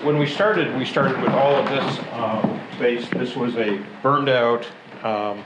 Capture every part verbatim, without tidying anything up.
When we started, we started with all of this um, space. This was a burned out, um,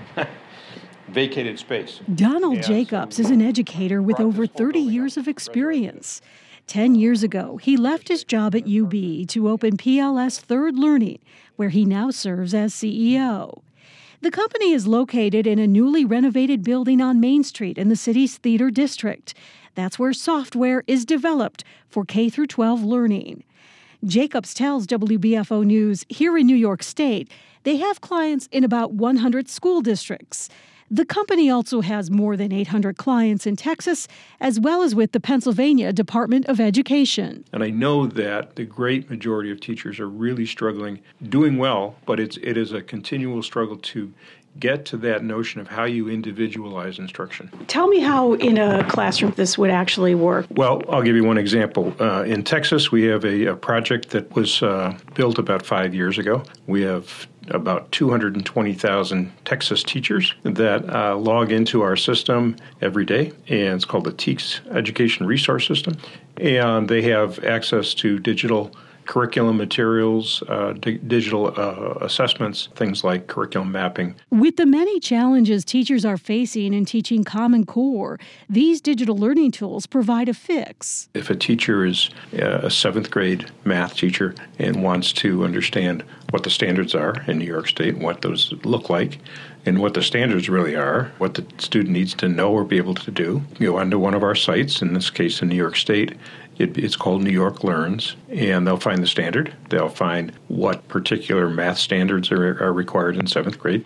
vacated space. Donald And Jacobs so is an educator with brought over this whole thirty building years up of to experience. Ten years ago, he left his job at U B to open P L S Third Learning, where he now serves as C E O. The company is located in a newly renovated building on Main Street in the city's theater district. That's where software is developed for K through twelve learning. Jacobs tells W B F O News here in New York State, they have clients in about one hundred school districts. The company also has more than eight hundred clients in Texas, as well as with the Pennsylvania Department of Education. And I know that the great majority of teachers are really struggling, doing well, but it's it is a continual struggle to get to that notion of how you individualize instruction. Tell me how in a classroom this would actually work. Well, I'll give you one example. Uh, in Texas, we have a, a project that was uh, built about five years ago. We have about two hundred twenty thousand Texas teachers that uh, log into our system every day, and it's called the TEACS Education Resource System, and they have access to digital curriculum materials, uh, di- digital uh, assessments, things like curriculum mapping. With the many challenges teachers are facing in teaching Common Core, these digital learning tools provide a fix. If a teacher is a seventh grade math teacher and wants to understand what the standards are in New York State, what those look like, and what the standards really are, what the student needs to know or be able to do, go onto one of our sites, in this case in New York State. It, it's called New York Learns, and they'll find the standard. They'll find what particular math standards are, are required in seventh grade.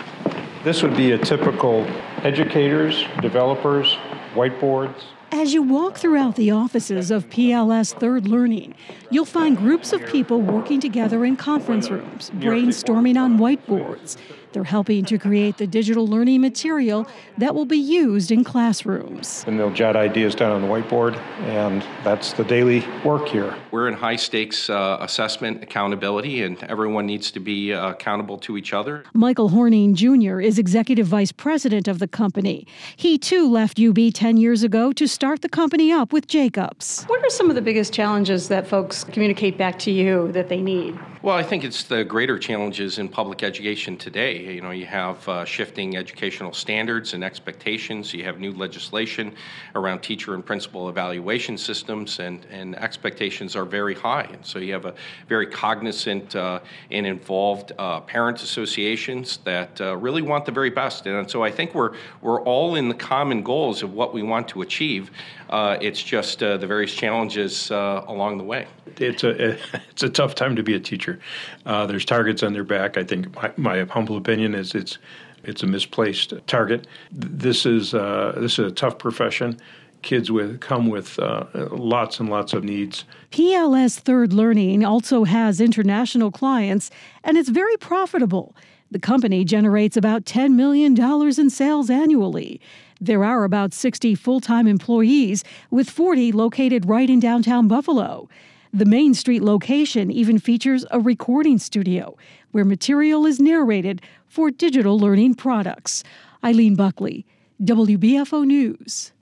This would be a typical educators, developers, whiteboards. As you walk throughout the offices of P L S Third Learning, you'll find groups of people working together in conference rooms, brainstorming on whiteboards. They're helping to create the digital learning material that will be used in classrooms. And they'll jot ideas down on the whiteboard, and that's the daily work here. We're in high-stakes uh, assessment accountability, and everyone needs to be uh, accountable to each other. Michael Horning Junior is executive vice president of the company. He, too, left U B ten years ago to start the company up with Jacobs. What are some of the biggest challenges that folks communicate back to you that they need? Well, I think it's the greater challenges in public education today. You know, you have uh, shifting educational standards and expectations. You have new legislation around teacher and principal evaluation systems, and, and expectations are very high. And so you have a very cognizant uh, and involved uh, parent associations that uh, really want the very best. And so I think we're we're all in the common goals of what we want to achieve. Uh, it's just uh, the various challenges uh, along the way. It's a it's a tough time to be a teacher. Uh, there's targets on their back. I think my, my humble opinion is it's it's a misplaced target. This is uh, this is a tough profession. Kids with come with uh, lots and lots of needs. P L S Third Learning also has international clients, and it's very profitable. The company generates about ten million dollars in sales annually. There are about sixty full-time employees, with forty located right in downtown Buffalo. The Main Street location even features a recording studio where material is narrated for digital learning products. Eileen Buckley, W B F O News.